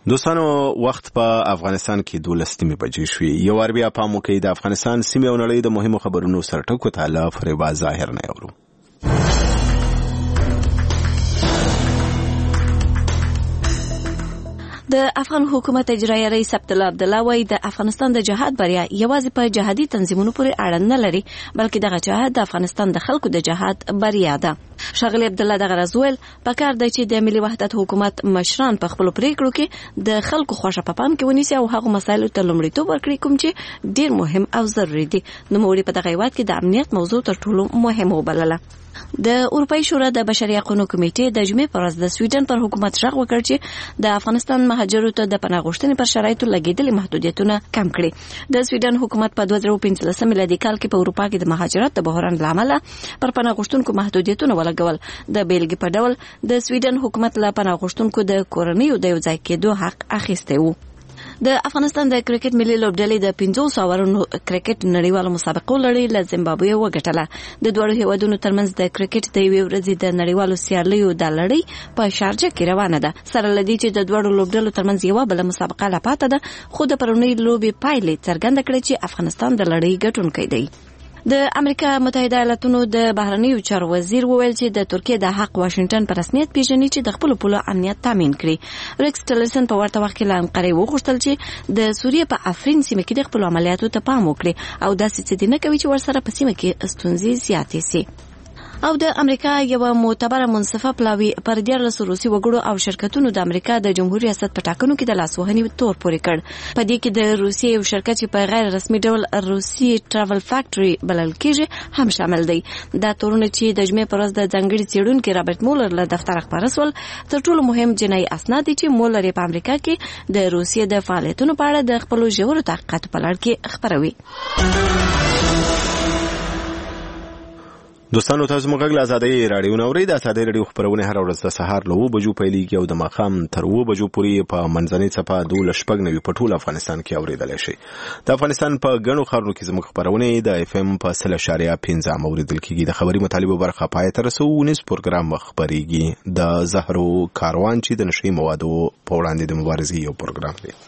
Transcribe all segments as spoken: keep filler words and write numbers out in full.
دوستانو وخت په افغانستان کې دولس نیمې بجې شوې. یو وار بیا پام وکړئ د افغانستان سیمې او نړۍ د مهمو خبرونو سره ټکو ته له فریبا ظاهر نه اورو. د افغان حکومت اجرایه رئیس عبدالله عبدالله وایي د افغانستان د جهاد بریا یوازې په جهادي تنظیمونو پورې اړه نه لري، بلکې دغه جهاد د افغانستان د خلکو د جهاد بریا ده. ښاغلي عبدالله دغه راز ویل پکار دی چې د ملي وحدت حکومت مشران په خپلو پریکړو کې د خلکو خوښه په پام کې ونیسي او هغو مسایلو ته لومړیتوب ورکړي کوم چې ډیر مهم او ضروري دي. نوموړي په دغه هیواد کې د امنیت موضوع تر ټولو مهم وبلله. د اروپایي شورا د بشري حقوقو کمیټې د جمعې پر ورځ د سویډن پر حکومت ژغ وکړ چې د افغانستان مهاجرو ته د پناه غوښتنې پر شرایطو لګېدلي محدودیتونه کم کړي. د سویډن حکومت په دوه زره پنځلسم میلادي کال کې په اروپا کې د مهاجرت د بحران له امله پر پناه غوښتونکو محدودیتونه ولګول. د بیلګې په ډول د سویډن حکومت له پناه غوښتونکو د کورنیو د یو ځای کېدو حق اخیستی و. د افغانستان د کرکټ ملي لوبډلې د پنځوس اورونو کرکټ نړیوالو مسابقو لړۍ له زیمبابوې وګټله. د دوه هیوادونو ترمنځ د کرکټ د یوې ورځې د نړیوالو سیالیو د لړۍ په شارجه کې روانه ده. سره لدی چې د دوه لوبډلو ترمنځ یو بل مسابقه لا پاته ده، خو د پرونی لوبې پایلې څرګنده کړې چې افغانستان د لړۍ ګټونکی دی. د امریکا متحده ایالاتونو د بهرنیو چارو وزیر وویل چې د ترکیه د حق واشنگټن په رسمیت پیژني چې د خپل پولو امنیت تامین کړي. ریکس ټیلرسن په ورته وخت کې له انقرې وغوښتل چې د سوریې په افرین سیمه کې د خپل عملیاتو ته پام وکړي او داسې څه نه کوي چې ورسره په سیمه کې ستونزې زیاتې سي. او د امریکا یو معتبره منصفه پلاوی پر دیارلس روسي وګړو او شرکتونو د امریکا د جمهوریت ریاست په ټاکنو کې د لاسوهنې تور پورې کړ. په دې کې د روسي یو شرکت چې په غیر رسمي ډول روسي ټراول فیکټري بلل کېږي هم شامل دی. دا تورونه چې د جمعې پر ورځ د ځانګړي څېړونکي رابرټ مولر له دفتر خبره سول، تر ټولو مهم جنایي اسناد دي چې مولر په امریکا کې د روسي د فعالیتونو په اړه د خپلو ژورو تحقیقاتو په لړ کې خبروي. دوستانو تاسو موږ له آزادۍ رادیو نوري د آزادۍ رادیو خبرونه هر ورځ د سهار له اوه بجو پیلېږي او د ماښام تر اوه بجو پورې په منځنۍ څپه دولس شپږ نوي په ټول افغانستان کې اورېدلی شي. د افغانستان په ګڼو ښارونو کې زموږ خبرونه د اف ام په سل اشاریه پنځه م اورېدل کېږي. د خبري مطالبو برخه پای ته رسوو. نیز پروګرام خبرېږي د زهرو کاروان چې د نشهیي موادو په وړاندې د مبارزې یو پروګرام دی.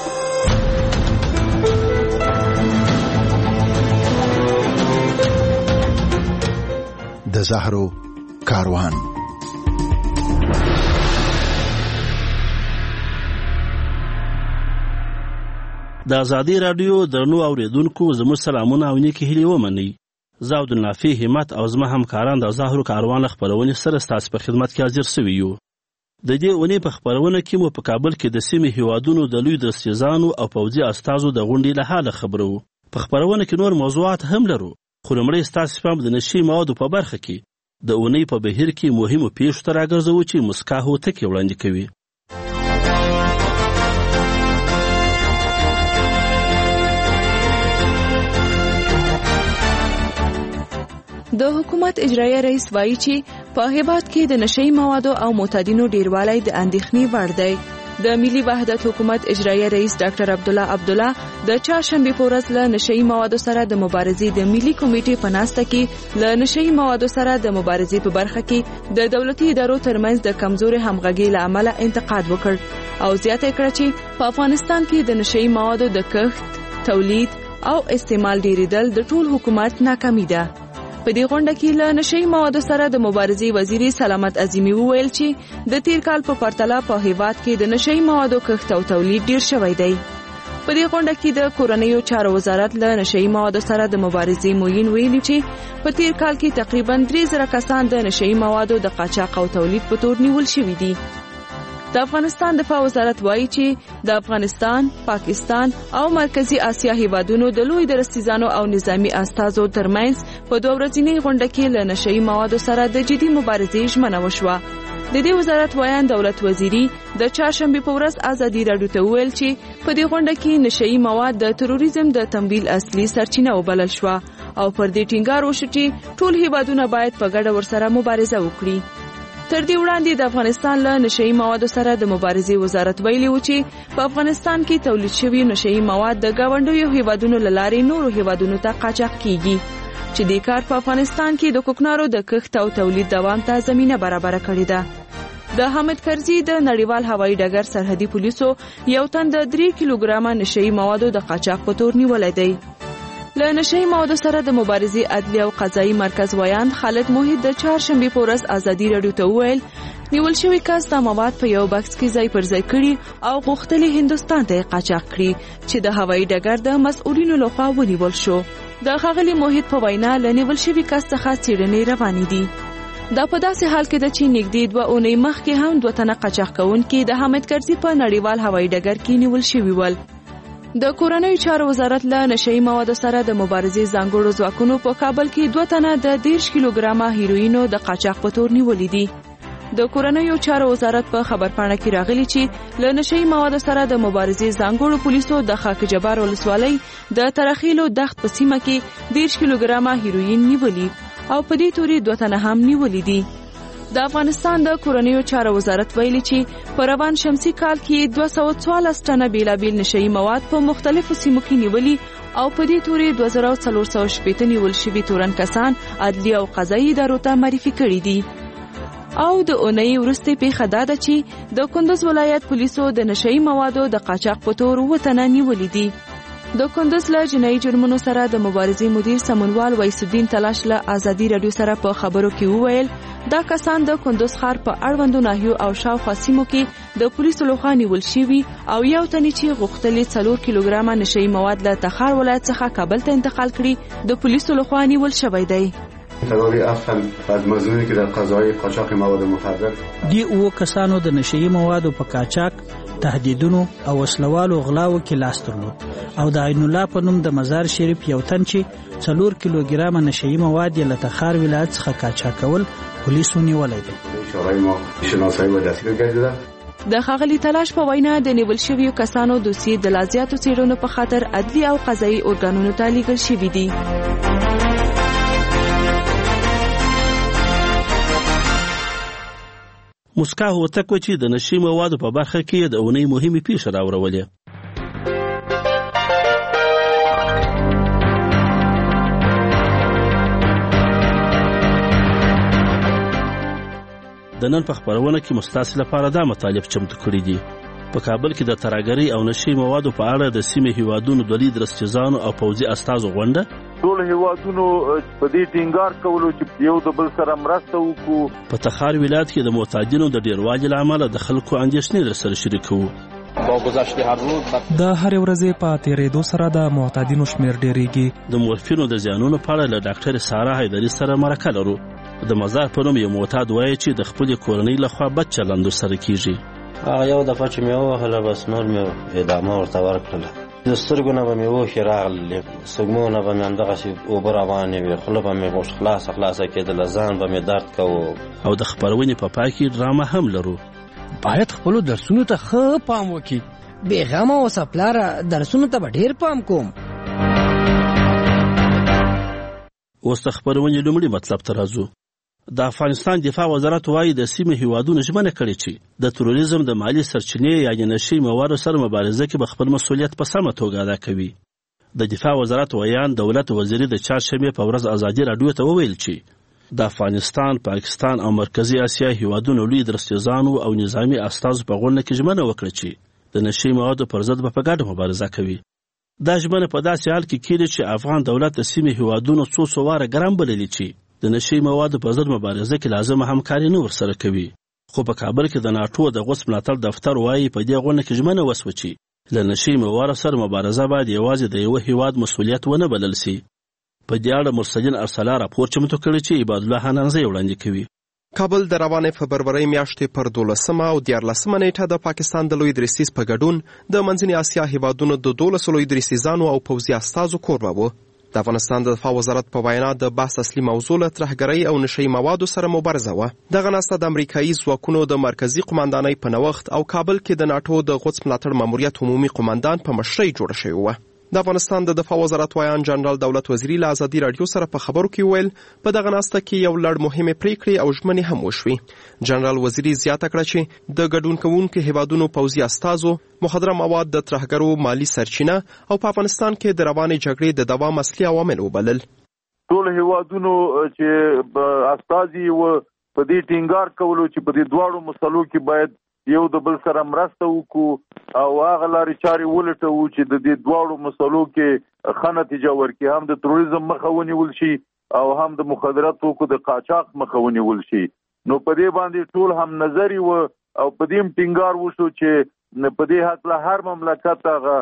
د زهرو کاروان. د آزادۍ رادیو درنو اوریدونکو زموږ سلامونه او نیکې هیلې ومنئ. زه عبدالنافع همت او زما همکاران د زهرو کاروان خپرونې سره ستاسو په خدمت کې حاضر سوي یو. د دې اونۍ په خپرونه کې مو په کابل کې د سیمې هیوادونو د لوی درستیزانو او پوځي استازو د غونډې له حاله خبرو. په خپرونه کې نور موضوعات هم لرو، خو لومړی ستاسو پام د نشهیي موادو په برخه کې د اونۍ په بهیر کې مهمو پیښو ته راګرځوو چې مسکا هوتکې وړاندې کوي. د حکومت اجرایه رئیس وایي چې په هیواد کې د نشهیي موادو او معتادینو ډیروالی د اندېښنې وړ دی. د ملي وحدت حکومت اجرایه رئیس ډاکټر عبدالله عبدالله د چهارشنبې په ورځ له نشهیي موادو سره د مبارزې د ملي کمیټې په ناسته کې له نشهیي موادو سره د مبارزې په برخه کې د دولتي ادارو ترمنځ د کمزوري همغږۍ له امله انتقاد وکړ او زیاته کړه چې په افغانستان کې د نشهیي موادو د کښت، تولید او استعمال ډیریدل د ټول حکومت ناکامي ده. په دې غونډه کې له نشهیي موادو سره د مبارزې وزیر سلامت عظیمي وویل چې د تیر کال په پرتله په هیواد کې د نشهیي موادو کښت او تولید ډیر شوی دی. په دې غونډه کې د کورنیو چارو وزارت له نشهیي موادو سره د مبارزې موین ویلي چې په تیر کال کې تقریبا درې زره کسان د نشهیي موادو د قاچاق او تولید په تور نیول شوي دي. د افغانستان دفاع وزارت وایي چې د افغانستان، پاکستان او مرکزی اسیا هیوادونو د لوی درستیزانو او نظامی استازو ترمنځ په دوه ورځنۍ غونډه کې له نشهیي موادو سره د جدي مبارزې ژمنه وشوه. د دې وزارت وایان دولت وزیری د چهارشنبې په ورځ آزادي راډیو ته وویل چې په دې غونډه کې نشهیي مواد د تروریزم د تمویل اصلي سرچینه وبلل شوه او پر دې ټینګار وشو چې ټول هیوادونه باید په ګډه ورسره مبارزه وکړي. تر دې وړاندې د افغانستان له نشهیي موادو سره د مبارزې وزارت ویلي و چې په افغانستان کې تولید شوي نشهیي مواد د ګاونډیو هیوادونو له لارې نورو هیوادونو ته قاچاق کیږي چې د کار په افغانستان کې د کوکنارو د کښت او تولید دوام ته زمینه برابره کړې ده. د حامد کرزي د نړیوال هوایي ډګر سرحدي پولیسو یو تن د درې کیلوګرامه نشئی موادو د قاچاق په تور نیولی دی. له نشئی موادو سره د مبارزې عدلي او قضایي مرکز ویاند خالد موحد د چهارشنبې په ورځ ازادي راډیو ته وویل نیول شوی کس دا مواد په یو بکس کې ځای پر ځای کړي او غوښتلې هندوستان ته قاچاق کړي چې د هوایي ډګر د مسؤلینو لخوا ونیول شو. د ښاغلي موحد په وینا له نیول شوي کس څخه څېړنې روانې دي. دا په داسې حال کې ده چې نږدې دوه اونۍ مخکې هم دوه تنه قاچاق کوونکي د حامد کرزي په نړیوال هوایي ډګر کې نیول شوي ول. د کورنیو چارو وزارت له نشئی موادو سره د مبارزې ځانګړو ځواکونو په کابل کې دوه تنه د دېرش کیلوګرامه هیروینو د قاچاق په تور نیولي دي. د کورنیو چارو وزارت په خبرپاڼه کې راغلي چې له نشئی موادو سره د مبارزې ځانګړو پولیسو د خاک جبار ولسوالۍ د ترخیلو دښت په سیمه کې دېرش کیلوګرامه هیروین نیولي او په دې توري دوه تنه هم نیولي دي. د افغانستان د کورنیو چارو وزارت ویلي چې په روان شمسي کال کې دوه سوه څوارلس ټنه بیلابیل نشئی مواد په مختلفو سیمو کې نیولي او په دې توري دوه زره څلور سوه شپېته نیول شوي تورن کسان عدلي او قضایي ادارو ته معرفي کړي دي. او د اونۍ وروستۍ پیښه دا ده چې د کندوز ولایت پولیسو د نشئی موادو د قاچاق په تور اووه تنه نیولي دي. د کندوز له جنایي جرمونو سره د مبارزې مدیر سمونوال ویس الدین تلاش له ازادي راډیو سره په خبرو کې وویل دا کسان د کندوز ښار په اړوندو ناحیو او شاوخوا سیمو کې د پولیسو لخوا نیول شوي او یو تن چې غوښتلې څلور کیلوګرامه نشئی مواد له تخار ولایت څخه کابل ته انتقال کړي د پولیسو لخوا نیول شوی دی. تداوی افغان از مزنونی که در قضای قاچاق مواد مخدر دی او کسانو د نشئی موادو په قاچاق تهدیدونو او وسلوالو غلاو کې لاس درلود او د عین الله په نوم د مزار شریف یو تن چې څلور کیلوګرامه نشئی مواد یې له تخار ولایت څخه قاچاق کول پولیسو نیولی دی. چاره‌ای ما شناسایی و دستگیر گردیده. د ښاغلي تلاش په وینا د نیول شویو کسانو دوسیې د لا زیاتو څېړنو په خاطر عدلي او قضایي ارګانونو ته لیږل شوي دي. موسکا هوتک و چې د نشئی موادو په برخه کې د اونۍ مهمې پیښې راوړولې. د نن په خبرونه کې مستاسې لپاره دا مطالب چمتو کړي دي. په کابل کې د ترهګرۍ او نشئی موادو په اړه د سیمې هیوادونو د لید رسټیزانو او پوځي استازو غونډه ټول هیوادونو په دې ټینګار کولو چې یو د بل سره مرسته وکړو. په تخار ولایت کې د معتادینو د ډیروالي له امله د خلکو اندېښنې درسره شریکوو. د هر ورځې په تیریدو سره د معتادینو شمیر ډیریږي. د مورفینو د زیانونو په اړه له ډاکټر سارا حیدري سره مرکه لرو. د مزار په نوم یو معتاد وایي چې د خپلې کورنۍ لخوا بد چلند ورسره کیږي. هغه یو دفعه چې مې ووهله بس نور مې ادامه ورته ورکړله. د سترګو نه به مې اوښکې راغللې، سږمو نه به مې همدغسې اوبه روانې وې، خوله به مې غوښ خلاصه خلاصه کېدله، ځان به مې درد کوو. او د خپرونې په پای کې ډرامه هم لرو. باید خپلو درسونو ته ښه پام وکړي. بېغمه اوسه پلاره، درسونو ته به ډېر پام کوم. اوس د خپرونې لومړي مطلب ته راځو. د افغانستان دفاع وزارت وایي د سیمې هیوادونو ژمنه کړې چې د تروریزم د مالی سرچینې یعنې نشئی موادو سره مبارزه کې به خپل مسؤلیت په سمه توګه ادا کوي. د دفاع وزارت ویان دولت وزیري د چهارشنبې په ورځ ازادي راډیو ته وویل چې د افغانستان، پاکستان او مرکزي اسیا هیوادونو لوی درستیزانو او نظامی استازو په غونډه کې ژمنه وکړه چې د نشئی موادو پر ضد به په ګډه مبارزه کوي. دا ژمنه په داسې حال کې کېږي چې افغان دولت د سیمې هیوادونو څو څو واره ګرم بللي چې د نشئی موادو پر ضد مبارزه کې لازمه همکاري نه ورسره کوي. خو په کابل کې د ناټو د غوڅ ملاتړ دفتر وایي په دې غونډه کې ژمنه وسوه چې له نشئی موادو سره مبارزه باید یوازې د یوه هیواد مسؤلیت ونه بلل سي. په دې اړه مرسلین ارسلا راپور چمتو کړی چې عباد الله حنانزی وړاندې کوي. کابل د روانې فبرورۍ میاشتې پر دولسمه او دیارلسمه نیټه د پاکستان د لوی درستیز په ګډون د منځنۍ اسیا هیوادونو د دولسو لوی درستیزانو او پوځي استازو کوربه و. د افغانستان د دفاع وزارت په وینا د بحث اصلي موضوع له ترهګرۍ او نشئی موادو سره مبارزه وه. دغه ناسته د امریکایي ځواکونو د مرکزي قماندانۍ په نوښت او کابل کې د ناټو د غوڅ ملاتړ ماموریت عمومي قماندان په مشرۍ جوړه شوې وه. د افغانستان د دفاع وزارت ویان جنرال دولت وزیري له ازادي راډیو سره په خبرو کې ویل په دغه ناسته کې یو لړ مهمې پریکړې او ژمنې هم وشوې. جنرال وزیري زیاته کړه چې د ګډون کوونکو هیوادونو پوځي استازو مخدره مواد د ترهګرو مالی سرچینه او په افغانستان کې د روانې جګړې د دوام اصلي عوامل وبلل. ټول هیوادونو چې استازي و په دې ټینګار کولو چې په دې دواړو مسلو کې باید یو د بل سره مرسته وکړو او هغه لارې چارې ولټوو چې د دې دواړو مسلو کې ښه نتیجه ورکړي، هم د تروریزم مخه ونیول شي او هم د مخدرات توکو د قاچاق مخه ونیول شي. نو په دې باندې ټول هم نظری و او په دې ټینګار وشو چې په دې حق له هر مملکت هغه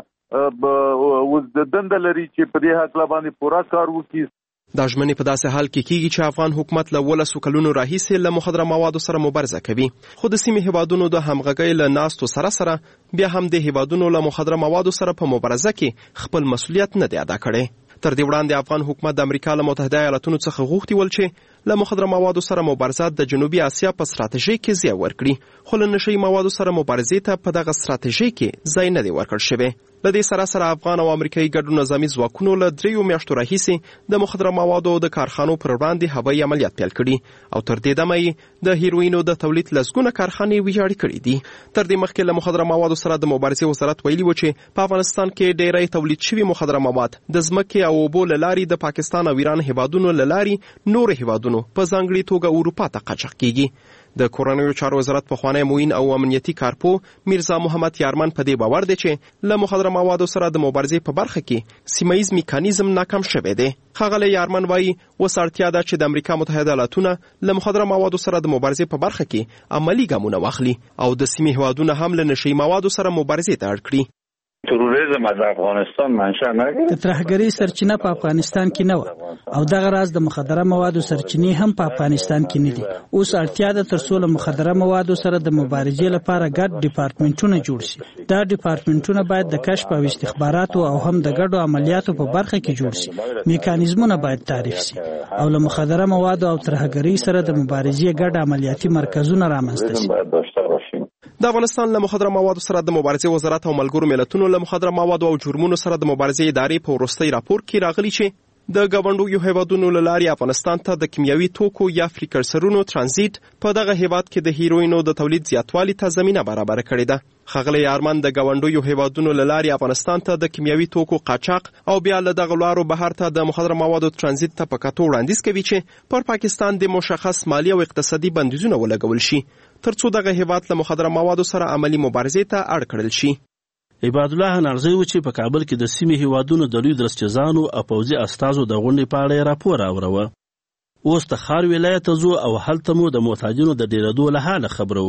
وز د دنده لري چې په دې حق له باندې پوره کار وکړي. دا ژمنې په داسې حال کې کیږي چې افغان حکومت له ولسو کلونو راهیسې له مخدره موادو سره مبارزه کوي، خو د سیمې هیوادونو د همغږۍ له ناستو سره سره بیا هم د هیوادونو له مخدره موادو سره په مبارزه کې خپل مسؤلیت نه دی ادا کړی. تر دې وړاندې افغان حکومت د امریکا له متحده ایالاتونو څخه غوښتي ول چې له مخدره موادو سره مبارزه د جنوبي اسیا په ستراتیژۍ کې ځای ورکړي، خو له نشهیي موادو سره مبارزې ته په دغه ستراتیژۍ کې ځای نه دی ورکړل شوی. له دې سره سره افغان او امریکایي ګډو نظامي ځواکونو له دریو میاشتو راهیسې د مخدره موادو د کارخانو پر وړاندې هوایي عملیات پیل کړي او تر دې دمه یې د هیروینو د تولید لسګونه کارخانې ویجاړې کړي دي. تر دې مخکې له مخدره موادو سره د مبارزې وزارت ویلي و چې په افغانستان کې ډېری تولید شوي مخدره مواد د ځمکې او اوبو له لارې د پاکستان او ایران هیوادونو له لارې نور هیوادونو په ځانګړې توګه اروپا ته قاچاق کیږي. د کورنیو چارو وزارت پخوانی معین او امنیتي کارپو میرزا محمد یارمن په دې باور دی چې له مخدره موادو سره د مبارزې په برخه کې سیمه ییز میکانیزم ناکام شوی دی. ښاغلی یارمن وایي اوس اړتیا ده چې د امریکا متحده ایالاتونه له مخدره موادو سره د مبارزې په برخه کې عملي ګامونه واخلي او د سیمې هیوادونه هم له نشهیي موادو سره مبارزې ته اړ کړي. تروریزم از افغانستان منشأ نگیرد. د ترهګرۍ سرچینه په افغانستان کې نه و او دغه راز د مخدره موادو سرچینې هم په افغانستان کې نه دي. اوس اړتیا ده ترڅو له مخدره موادو سره د مبارزې لپاره ګډ ډیپارټمنټونه جوړ شي. دا ډیپارټمنټونه باید د کشف او استخباراتو او هم د ګډو عملیاتو په برخه کې جوړ شي. میکانیزمونه باید تعریف شي او له مخدره موادو او ترهګرۍ سره د مبارزې ګډ عملیاتي مرکزونه رامنځته شي. د افغانستان له مخدره موادو سره د مبارزې وزارت او ملګرو ملتونو له مخدره موادو او جرمونو سره د مبارزې ادارې په وروستي راپور کې راغلي چې د ګاونډیو هیوادونو له لارې افغانستان ته د کیمیاوي توکو یا فریکرسرونو ترانزیت په دغه هیواد کې د هیروینو د تولید زیاتوالي ته زمینه برابر کړې ده. ښاغلی یارمن د ګاونډیو هیوادونو له لارې افغانستان ته د کیمیاوي توکو قاچاق او بیا له دغه لارو بهر ته د مخدره موادو ترانزیت ته په کتو وړاندیز کوي چې پر پاکستان د مشخص مالی او اقتصادي بندیزونه ولګول شي ترڅو دغه هیواد له مخدره موادو سره عملی مبارزې ته اړ کړل شي. عباد الله نارزی و چې په کابل کې د سیمې هیوادونو د لوی درسچزانو او پوځي استازو د غونډې په اړه راپور راوړو. اوس تخار ولایت ته ځو او هلته مو د محتاجینو د ډیرېدو له حاله خبرو.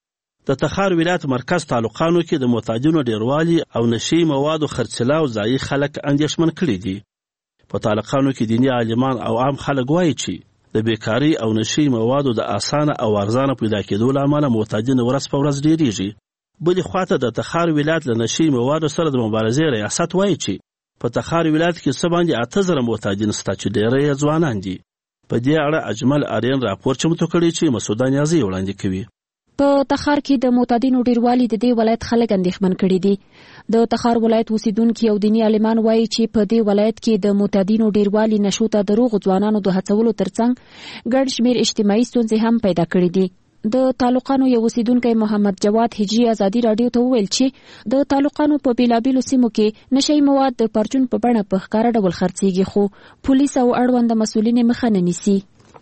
د تخار ولایت مرکز تعلقانو کې د محتاجینو ډیروالي او نشي موادو خرڅلاو ځایي خلک اندېښمن کړي دي. په تعلقانو کې دیني عالمان او عام خلک وایي چې د بیکاری او نشي موادو د اسانه او ارزانه پیدا کېدو له امله محتاجین ورځ په ورځ ډیریږي. بلې خواته د تخار ولایت له نشي موادو سره د مبارزې ریاست وایي چې په تخار ولایت کې څه باندې اته زره محتاجین شته چې ډېری یې ځوانان دي. په دې اړه اجمل آرین راپور چمتو کړی چې مسعود نیازي وړاندې کوي. په تخار کې د معتادینو ډیروالي د دې ولایت خلک اندېښمن کړي دي. د تخار ولایت اوسیدونکي او دیني عالمان وایي چې په دې ولایت کې د معتادینو ډیروالي نشو ته د روغو ځوانانو د هڅولو ترڅنګ ګڼ شمېر اجتماعي ستونزې هم پیدا کړي دي. د تعلقانو یو اوسیدونکی محمد جواد هجری ازادي رادیو ته وویل چې د تعلقانو په بیلابیلو سیمو کې نشي مواد د پرچون په بڼه په ښکاره ډول خرڅېږي، خو پولیس او اړوند مسؤلین مخه نه نیسي.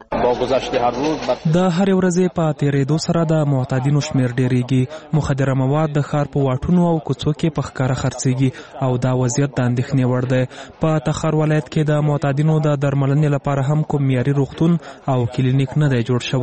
د هر ورځې په تیریدو سره د معتادینو شمیر ډیریږي. مخدره مواد د ښار په واټونو او کوڅو کې په ښکاره خرڅېږي او دا وضعیت د اندېښنې وړ دی. په تخار ولایت کې د معتادینو د درملنې لپاره هم کوم معیاري روغتون او کلینیک نه دی جوړ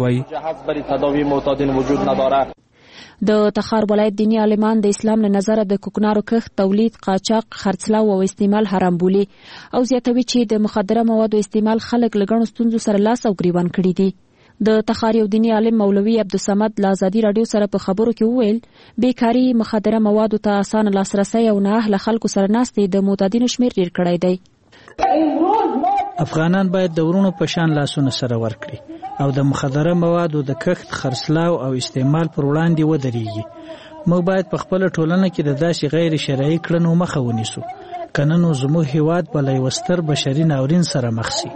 شوی. د تخار ولایت دیني عالمان د اسلام له نظره د کوکنارو کښت، تولید، قاچاق، خرڅلاو او استعمال حرام بولي او زیاتوي چې د مخدره موادو استعمال خلک له ګڼو ستونزو سره لاس او ګریوان کړي دي. د تخار یو دیني عالم مولوي عبدالصمد له ازادي رادیو سره په خبرو کې وویل بیکاري، مخدره موادو ته اسانه لاسرسی او نااهله خلکو سره ناستې د معتادینو شمیر ډیر کړی دی. افغانان باید د ورونو په شان لاسونه سره ورکړي او د مخدره موادو د کښت، خرڅلاو او استعمال پر وړاندې ودرېږي. موږ باید په خپله ټولنه کې د داسې غیر شرعي کړنو مخه ونیسو، که نه نو زموږ هیواد به له یوه ستر بشري ناورین سره مخ شي.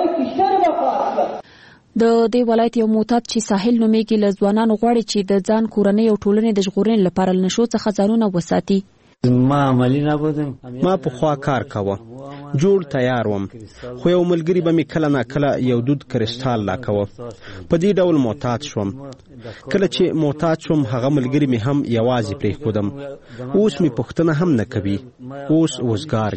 د دې ولایت یو معتاد چې ساحل نومیږي له ځوانانو غواړي چې د ځان، کورنۍ او ټولنې د ژغورنې لپاره له نشو څخه ځانونه وساتي. ما عملی نبودم. ما پخوا کار کاوه جوړ تیار وم، خو یو ملګري به مې کله ناکله یو دود کرسټال لاکوه. په دې ډول معتاد شوم. کله چې معتاد شوم هغه ملګري مې هم یوازې پرېښودم. اوس مې پوښتنه هم نه کوي. اوس وزګار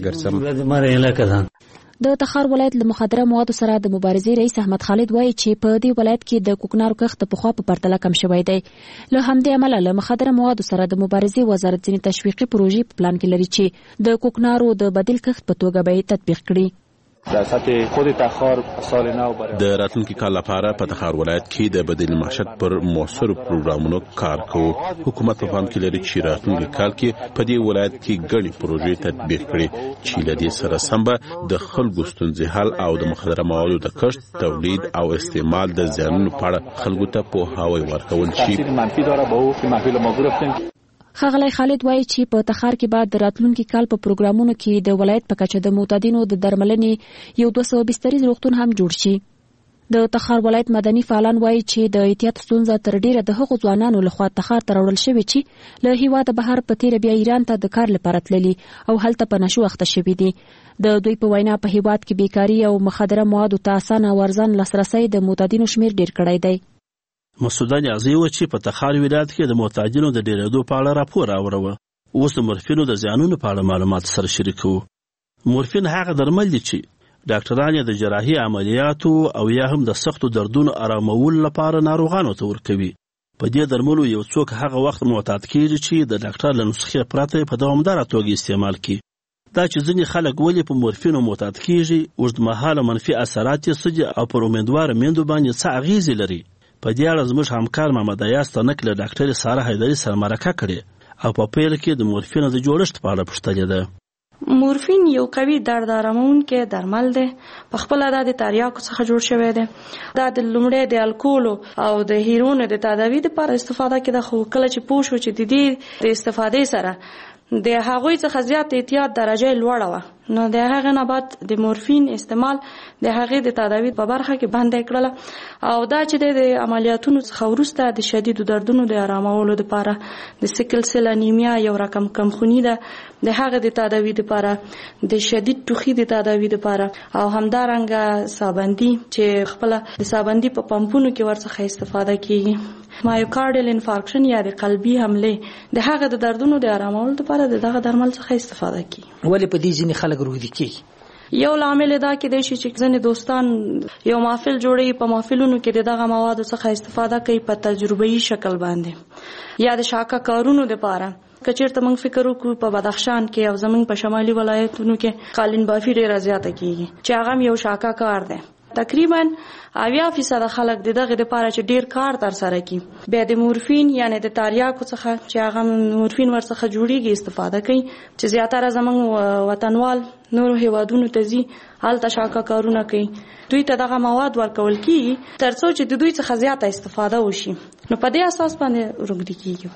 ګرځم. د تخار ولایت له مخدره موادو سره د مبارزې رئیس احمد خالد وایي چې په دې ولایت کې د کوکنارو کښت په خوا په پرتله کم شوی دی. له همدې امله له مخدره موادو سره د مبارزې وزارت ځینې تشویقي پروژې په پلان کې لري چې د کوکنارو د بدیل کښت په توګه به یې تطبیق کړي. در سطح خود تخار سال نو برای د راتلونکي کال لپاره په تخار ولایت کې د بدیل معیشت پر موثر پروګرامونو کار کوو. حکومت په پام کې لري چې راتلونکي کال کې په دې ولایت کې ګڼې پروژې تطبیق کړي چې له دې سره سم به د خلکو ستونزې حل او د مخدره موادو د کښت، تولید او استعمال د زیانونو په اړه خلکو ته پوهاوی ورکول شي. منفی داره به او که محفل ما گرفتیم. ښاغلی خالد وایي چې په تخار کې بعد د راتلونکي کال په پروګرامونو کې د ولایت په کچه د معتادینو د درملنې یو دوه سوه بستریز روغتون هم جوړ شي. د تخار ولایت مدني فعالان وایي چې د احتیاط ستونزه تر ډیره د هغو ځوانانو لخوا تخار ته راوړل شوې چې له هیواده بهر په تیره بیا ایران ته د کار لپاره تللي او هلته په نشو اخته شوي دي. د دوی په وینا په هیواد کې بیکاري او مخدره موادو ته اسانه او ارزان لاسرسی د معتادینو شمیر ډیر کړی دی. مسعود نیازی و چې په تخار ولایت کې د معتادینو د ډیرېدو په اړه راپور راوړو. اوس د مورفینو د زیانونو په اړه معلومات سره شریکو. مورفین هغه درمل دي چې ډاکټران یې د جراحي عملیاتو او یا هم د سختو دردونو آرامولو لپاره ناروغانو ته ورکوي. په دې درملو یو څوک هغه وخت معتاد کیږي چې د ډاکټر له نسخې پرته په دوامداره توګه استعمال کړي. دا چې ځینې خلک ولې په مورفینو معتاد کیږي، اوږدمهاله منفي اثرات یې څه دي او پر امیندواره میندو باندې څه اغیزې لري. په دې اړه زموږ همکار محمد ایاز تنک له ډاکټر ساره حیدري سره مرکه کړې او په پیل کې د مورفینو د جوړښت په اړه پوښتنه ده. مورفین یو قوي درد آرامونکی درمل دی. په خپل دا د تریاکو څخه جوړ شوی دی. دا د لومړی د الکول او د هیرون د تداوی لپاره استفاده کیده، خو کله چې پوه شو چې د دې د استفادې سره د هغوی څخه زیات احتیاط درجه لوړه وه، نو د هغه نه بعد د مورفین استعمال د هغې د تداوی په برخه کې بنده کړله. او دا چې د عملیاتونو څخه وروسته د شدیدو دردونو د آرامولو لپاره د سیکل سیل انیمیا یو رقم کمخوني ده، د هغه د تداوی لپاره د شدید ټوخي د تداوی لپاره او همدارنګه سابندي چې خپل د سابندي په پمپونو کې ورڅخه استفاده کیږي. مایوکارډیل انفارکشن یا د قلبي حمله د هغه د دردونو د آرامولو لپاره دغه درمل څخه استفاده کیږي. ولې په دې ځینې خلک روږدي کیږي؟ یو لامل دا کېدای شي چې ځینې دوستان یو محفل جوړوي، په محفلونو کې دغه موادو څخه استفاده کوي په تجربه‌ایي شکل باندې یا د شاکه کارونو لپاره. که چېرته موږ فکر وکړو په بدخشان کې او زموږ په شمالي ولایتونو کې قالین بافي ډېره زیاته کیږي چې هغه هم یو شاکه کار دی. تقریبا اویا فیصد خلک د دغه لپاره چې ډیر کار تر سره کوي بیا د مورفین یعنی د تریاکو څخه چې هغه مورفین ورڅخه جوړیږي استفاده کوي، چې زیاتره زموږ وطنوال نورو هیوادونو ته ځي هلته شاکه کارونه کوي. دوی ته دغه مواد ورکول کیږي ترڅو چې د دوی څخه زیاته استفاده وشي، نو په دې اساس باندې روږدي کیږي.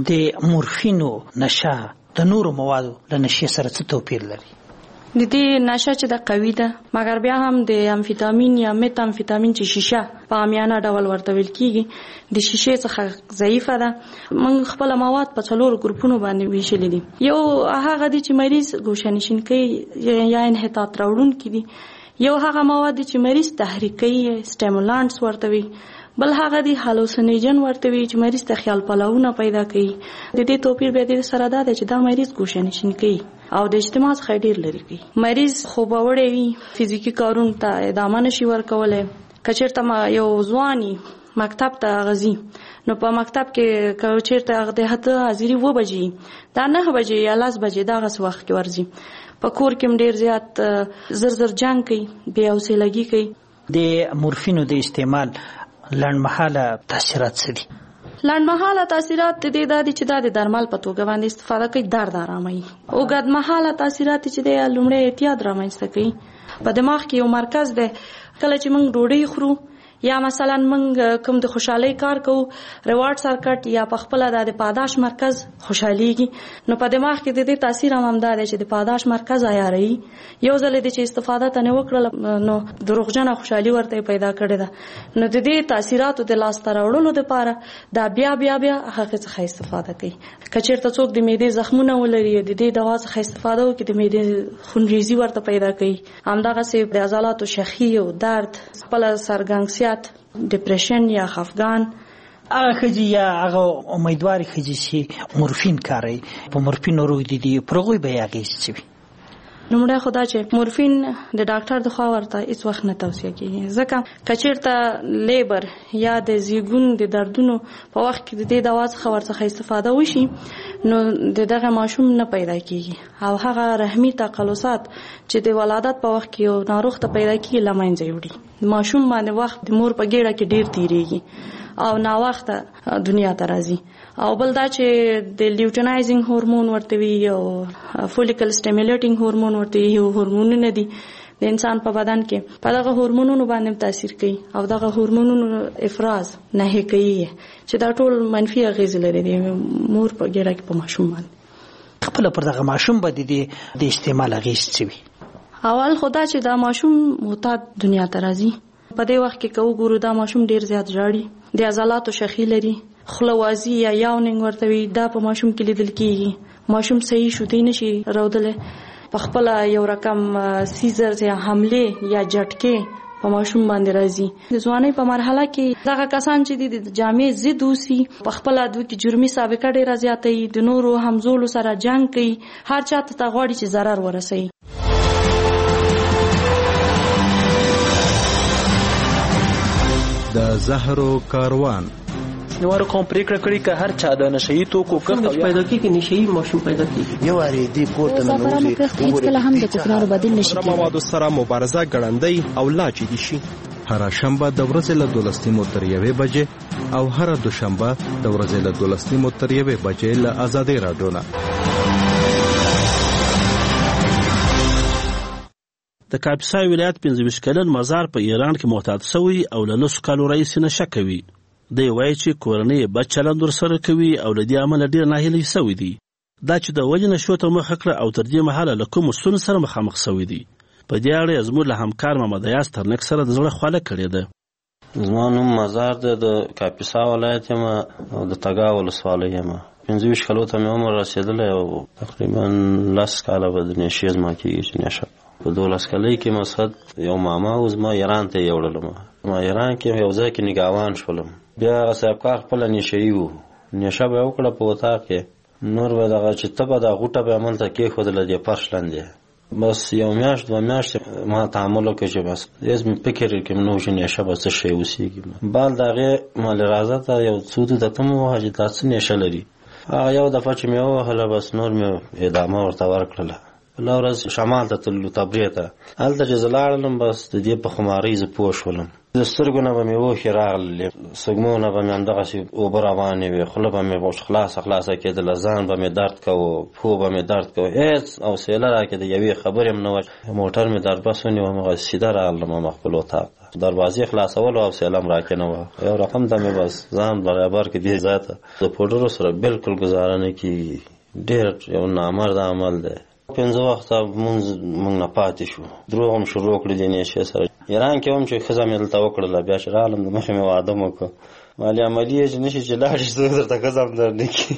د مورفینو نشه د نورو موادو له نشې سره څه توپیر لري؟ د دې نشه چې د قوي ده، مګر بیا هم د امفیتامین یا میت امفیتامین چې شیشه په عامیانه ډول ورته ویل کیږي د شیشې څخه ضعیفه ده. موږ خپل مواد په څلورو ګروپونو باندې ویشلي دي. یو هغه دي چې مریض ګوښه‌نشین کوي یا انحطاط راوړونکي دي، یو هغه مواد دي چې مریض تحریک کوي سټیمولانټس ورته وي، بل هغه دي هالوسینوجن ورته وي چې مریض ته خیال پلاونه پیدا کوي. د دې توپیر بیا د سره دا دی چې دا مریض ګوښه‌نشین کوي او د اجتماع څخه ډیر لري کوي. مریض خوبوړی وي، فزیکی کارونو ته ادامه نشي ورکولی. که چېرته ما یو ځواني مکتب ته غځي، نو په مکتب کې که چېرته هغه د حتی حاضري اووه بجې دا نهه بجې یا لس بجې دغسې وخت کې ورځي، په کور کې هم ډېر زیات زر زر جنګ کوي، بې حوصلګي کوي. د مورفینو د استعمال لنډمهاله تاثیرات څه دي؟ لنډمهاله تاثیرات د دې دا دي چې دا د درمل په توګه باندې استفاده کوي، درد آراموي. اوږدمهاله تاثیرات چې دی لومړی اعتیاد رامنځته کوي. په دماغ کې یو مرکز دی، کله چې موږ ډوډۍ خورو یا مثلا موږ کوم د خوشحالۍ کار کوو ریوارډ سرکټ یا په خپل د پاداش مرکز خوشحاليږي نو په دماغ کې د دې تاثیر هم همدا دی چې د پاداش مرکز عیاري یو ځل د چې استفاده تنه وکړل نو دروغجنه خوشحالي ورته پیدا کړې ده نو د دې تاثیراتو د لاس تر وړلو لپاره دا بیا بیا بیا هغه څخه استفاده کوي کچېرته څوک د معدې زخمونه ولري د دې دوا څخه استفاده وکړي د معدې خونریزي ورته پیدا کوي همدغه سي د عضلاتو شخي او درد خپل سرګنګسیات ډیپریشن یا خفګان هغه خځې یا هغه امیدواري خځې چې مورفین کاروي په مورفین روی دي پرغوي به اغېز شي نومره خدا چې مورفین د ډاکټر د خوا ورته هیڅ وخت نه توصیه کیږي ځکه کچیرته لیبر یا د زیګون د دردونو په وخت کې د دې دوا څخه ورڅخه استفاده وشي نو د دغه ماشوم نه پیدا کیږي او هغه رحمي تقلصات چې د ولادت په وخت کې یو ناروغ ته پیدا کیږي لمنځه وړي ماشوم باندې وخت د مور په ګیړه کې ډیر تیریږي او نا وخته دنیا ته راځي او بل دا چې د لیوټینایزینګ هورمون ورته وي او فولیکل سټیمولیټینګ هورمون ورته یو هورمونونه دي د انسان په بدن کې په دغه هورمونونو باندې تاثیر کوي او دغه هورمونونو افراز نه کوي چې دا ټول منفي اغیز لري د مور په ګیره کې په ماشوم باندې خپل پر دغه ماشوم باندې د استعمال اغیز چوي اول خدا چې دا ماشوم معتاد دنیا ته راځي په دې وخت کې کو ګورو دا ماشوم ډیر زیات ژاړي د عضلاتو شخي لري خلوازي یا یاوننګ ورته وي دا په ماشوم کې لیدل کیږي ماشوم صحیح شوتی نشي راودله په خپل یو رقم سیزر یا حمله یا جټکه په ماشوم باندې راځي د ځوانۍ په مرحله کې دغه کسان چې د جامع ضد اوسي په خپل د کې جرمي سابقه ډیره زیاتې د نورو همزولو سره جنگ کوي هر چاته ته غواړي چې ضرر ورسوي د زهرو کاروان نوارو کوم پریکړه کړی که هر چا د نشئی توکو کم پیدا کیږي نشئی ماشوم پیدا کیږي یو اړې دی پورته نه نوځي هیڅ کله هم د کوکنارو بدیل نشي کېدای موادو سره مبارزه ګړندۍ او لا جدي شي هر شنبه د ورځې له دولس نیمو تر یوې بجې او هر دوشنبه د ورځې له دولس نیمو تر یوې بجې له آزادۍ راډیو نه د کاپیسا ولایت پنځه ویشت کلن مزار په ایران کې معتاد شوی او له لسو کالو راهیسې نشه کوي دی وایي چې کورنۍ بد چلند ورسره کوي او له دې امله ډېر ناهیلی شوي دي دا چې د ولې نشو ته مخه کړه او تر دې مهاله له کومو ستونزو سره مخامخ شوي دي په دې اړه زموږ له همکار محمد ایاز ترنک سره د زړه خواله کړې ده زما نوم مزار دی د کاپیسا ولایت یم او د تګا ولسوالۍ یم پنځه ویشت کالو ته مې عمر رسېدلی او تقریبا لس کاله به د نشې زما کېږي چې نشه په دولس کالۍ کې مقصد یو ماما و زما ایران ته یې یوړلم ما ایران کې یو ځای کې نګاوان شولم بیا هغه صاحبکار خپله نشهیي و نشه به یې وکړه په اتاق کې نور به دغه چې ته به دا غوټه به یې هملته کېښودله دې فرش لاندې بس یو میاشت دوه میاشتې ما تعامل وکړ چې بس هېڅ مې فکر کې مې نه و چې نشه به څه شی اوسېږي بال د هغې مالې راځه ته یو څو دو ته مې ووهه چې دا څه نشه لري هغه یو دفعه چې مې ووهله بس نور مې ادامه ورته ورکړله بله ورځ شمال ته تللو تبریې ته هلته چې زه لاړلم بس د دې په خمارۍ زه پوه شولم د سترګو نه به مې اوښکې راغللې سږمو نه به مې همدغسې اوبه روانې وې خوله به مې خلاصه خلاصه کېدله ځان به مې درد کوو پښو به مې درد کوو هېڅ حوصله راکړې د یوې خبرې هم نه وه موټر مې دربس ونیوم هغسې سیده راغلم هم خپل اتاق ته دروازې خلاصولو حوصله هم راکې نه وه یو رقم ته مې بس ځان برابر کړي دې ځای ته د پوډرو سره بلکل ګزاره نه کېږي ډېر یو نامرده عمل دی پنځه وخته مونځ مونږ نه پاتې شو دروغ هم شروع کړي دې نشې سره ایران کې هم چې ښځه مې دلته وکړله بیا چې راغلم د مخې مې واده مو وکړ مالې عملي یې چې نشي چې لاړ شي زه درته ښځه هم درنه کړي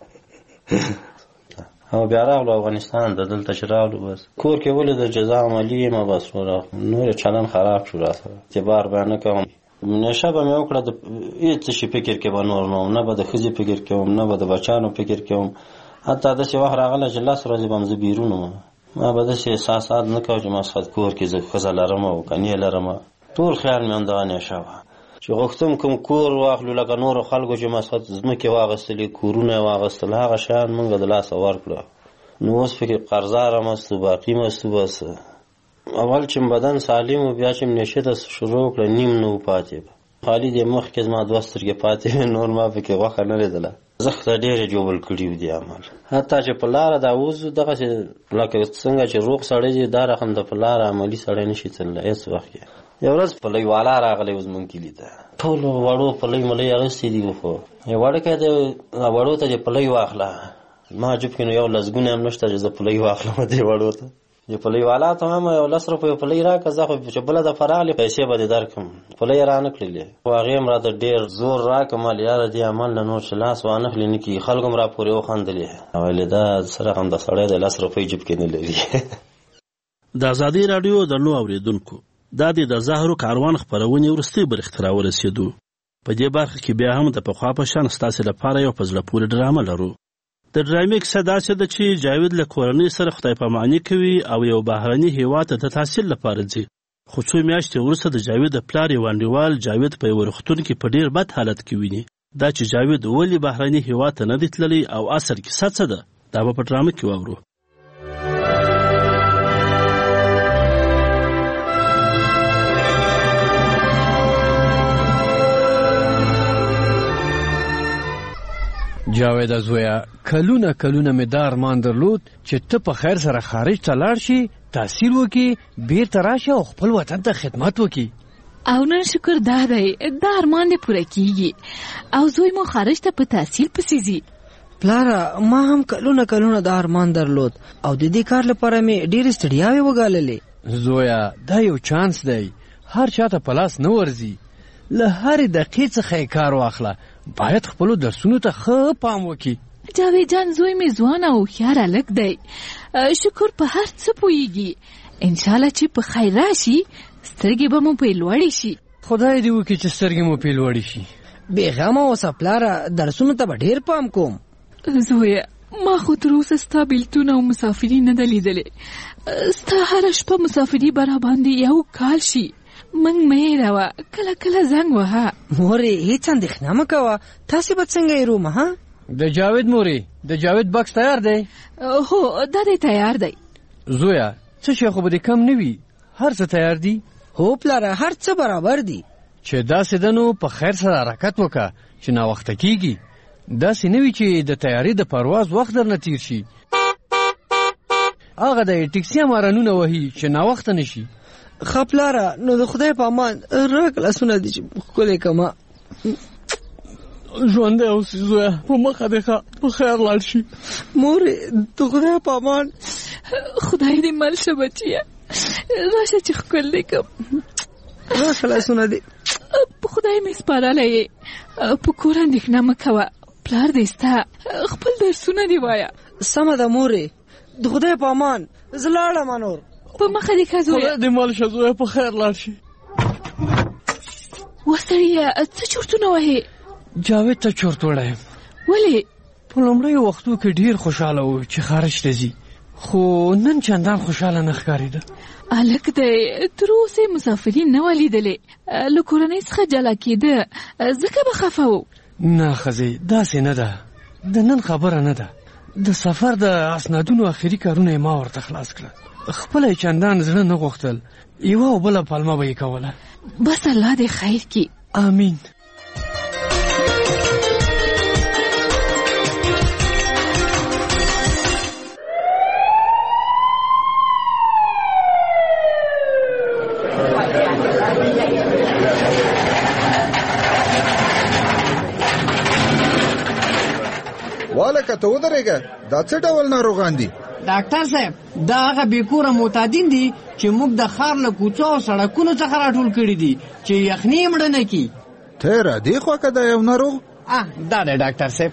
او بیا راغلو افغانستان ته دلته چې راغلو بس کور کې ولې د جزا عملي یم بس نور چلن خراب شو راسره اعتبار به نه کوم نشه به مې وکړه د هېڅ شي فکر کې به نور نه وم نه به د ښځې فکر کې وم نه به د بچیانو فکر کې وم حتی داسې وخت راغلی چې لس ورځې به هم زه بیرون وم ما به داسې احساسات نه کوم چې مسخد کور کې زه ښځه لرم او کنې لرم ټول خیال مې همدغه نشه وه چې غوښتم کوم کور واخلو لکه نورو خلکو چې مسخد ځمکې واخیستلې کورونه یې واخیستل هغه شیان موږ د لاسه ورکړه نو اوس پکې قرضداره مستو باقي مستو بس اول چې بدن سالم و بیا چې نشه ته شروع کړه نیم نه و پاتې خالي دې مخکې زما دوه سترګې پاتې نور ما پکې غوښه نه لیدله زخته ډېرې جوبل کړي و دي عمل حتی چې په لاره دا وځو دغسې لکه څنګه چې روغ سړی دی دا رقم د په لاره عملي سړی نشي تللی هېڅ وخت کې یو ورځ پلی والا راغلی و زمونږ کلي ته ټول وړو پلی ملی اغوستي دي خو یو وړکی د وړو ته دې پلی واخله ما جوب کې نو یو لسګونه هم نشته چې زه پلی واخلم دې وړو ته یو پلی والا ته هم یو لس روپیو پلی راکړه زه خو چې بله دفعه راغلې پیسې به دې درکړم پلی یې رانه کړلې خو هغې هم راته ډېر زور راکړه مال یاره دې عمل نه نور چې لاس وانخلي نه کېږي خلکو هم راپورې وخندلې ویلې دا سره هم د سړی د لس روپۍ جیب کې نه لري د ازادي راډیو درنو اورېدونکو دا د د زهرو کاروان خپرونې وروستۍ برخې ته راورسېدو په دې برخه کې بیا هم د پخوا په شان ستاسې لپاره یو په زړه پورې ډرامه لرو د ډرامې کیسه داسې ده چې جاوید له کورنۍ سره خدای پاماني کوي او یو بهرني هېواد ته د تحصیل لپاره ځي خو څو میاشتې وروسته د جاوید د پلار یو انډیوال جاوید په یوه روغتون کې په ډېر بد حالت کې ویني دا چې جاوید ولې بهرني هېواد ته نه دی تللی او اصل کیسه څه ده دا به په ډرامه کې واورو جاوید زویا کلونه کلونه مې دا ارمان درلود چې ته په خیر سره خارج ته لاړ شي تحصیل وکړي بیرته راشي او خپل وطن ته خدمت وکړي او نن شکر دا دی دا ارمان دې پوره کیږي او زوی مو خارج ته په تحصیل پسې ځي پلاره ما هم کلونه کلونه دا ارمان درلود او د دې کار لپاره مې ډېرې ستړیاوې وګاللې زویا دا یو چانس دی هر چاته په لاس نه ورځي له هرې دقیقې څخه یې کار واخله باید خپلو درسونو ته ښه پام وکړي جاوید جان زوی مې ځوان او هوښیار هلک دی شکر په هر څه پوهیږي انشاءالله چې په خیر راشي سترګې به مو پرې لوړې شي خدای دې وکړي چې سترګې مو پرې لوړې شي بېغمه اوسه پلاره درسونو ته به ډېر پام کوم زویه ما خو تر اوسه ستا بېلتون او مسافري نه ده لیدلې ستا هره شپه مسافري به راباندې یو کال شي منګ مې راوه کله کله زنګ وهه مورې هېڅ اندېښنه مه کوه تاسې به څنګه یې رومه ها د جاوید مورې د جاوید بکس تیار دی هو دا دی تیار دی زویا څه شی خو به دې کم نه وي هر څه تیار دي هو پلاره هر څه برابر دي چې داسې ده نو په خیر سره حرکت وکړه چې ناوخته کېږي داسې نه وي چې د تیاري د پرواز وخت درنه تیر شي هغه د ټکسي مارانونه وهي چې ناوخته نه شي ښه پلاره نو د خدای په امان راکړه لاسونه دي چې ښکلی کړمه ژوندی اوسې زویه په مخه دې ښه په خیر لاړ شي مورې د خدای په امان خدای دې مل شه بچیه راشه چې ښکلی کړم راشه لاسونه دې په خدای مې سپارلی یې په کور اندېښنه مه کوه پلار دې ستا خپل درسونه دې وایه سمه ده مورې د خدای په امان زه لاړم نور په مخه دې که زویه خدای دې مل شه زویه په خیر لاړ شي وسړیه څه چورتونه وهې جاوید ته چورت وړی یم ولې په لومړیو وختو کې ډېر خوشحاله و چې خارج ته ځي خو نن چندان خوشحاله نه ښکارېده هلک دی تر اوسه یې مسافري نه وه لیدلې له کورنۍ څخه جلا کېده ځکه به خفه و نه ښځې داسې نه ده د نن خبره نه ده د سفر د اسنادونو آخري کارونه یې ما ورته خلاص کړه خپله یې چندان زړه نه غوښتل یوه او بله پلمه به یې کوله بس الله دې خیر کړي آمین والکه ته ودرېږه دا څه ډول ناروغان دي ډاکټر صاحب دا هغه بېکوره معتادین دي چې موږ د ښار له کوڅو او سړکونو څخه راټول کړي دي چې یخني یې مړه نه کړي ته را دې خوا که دا یو ناروغ دا دی ډاکټر صاحب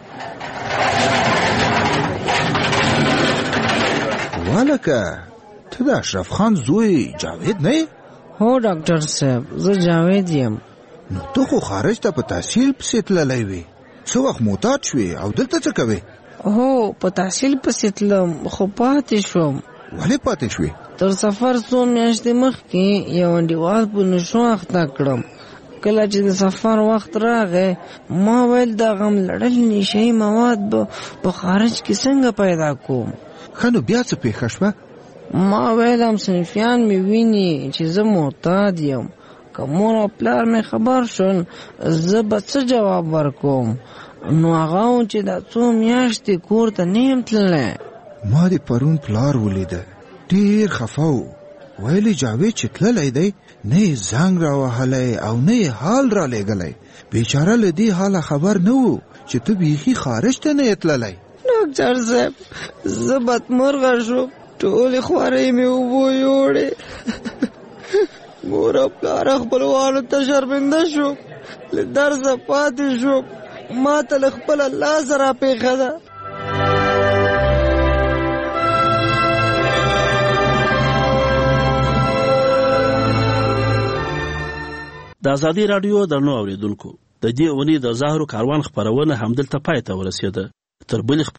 والکه ته د اشرف خان زوی جاوید نه یې هو ډاکټر صاحب زه جاوید یم نو ته خو خارج ته په تحصیل پسې تللی وې څه وخت معتاد شوې او دلته څه کوې هو په تحصیل پسې تلم خو پاتې شوم ولې پاتې شوې تر سفر څو میاشتې مخکې یو انډیوال په نشو اخته کړم کله چې د سفر وخت راغی ما ویل د غم لړل نشهیي مواد به په خارج کې څنګه پیدا کوم ښه نو بیا څه پېښه شوه ما ویلم صنفیان مې ویني چې زه معتاد یم که مور او پلار مې خبر شول زه به څه جواب ورکوم نو هغه و چې دا څو میاشتې کور ته نه یم تللی ما د پرون پلار ولیده ډېر خفه و ویلي جاوید چې تللی دی نه یې زنګ راوهلی او نه یې حال را لېږلی. بیچاره له دې حاله خبر نه و چې ته بیخي خارج ته نه یې تللی. ډاکټر صاحب زه بدمرغه شوم، ټولې خوارۍ مې اوبو یوړې. مور او پلار خپلوانو ته شرمنده شوم، له درسه پاتې شوم، ما ته له خپله لاسه راپېښه ده. د ازادي راډیو درنو اوریدونکو، د دې اونۍ د زهرو کاروان خپرونه همدلته پای ته ورسېده. تر بلې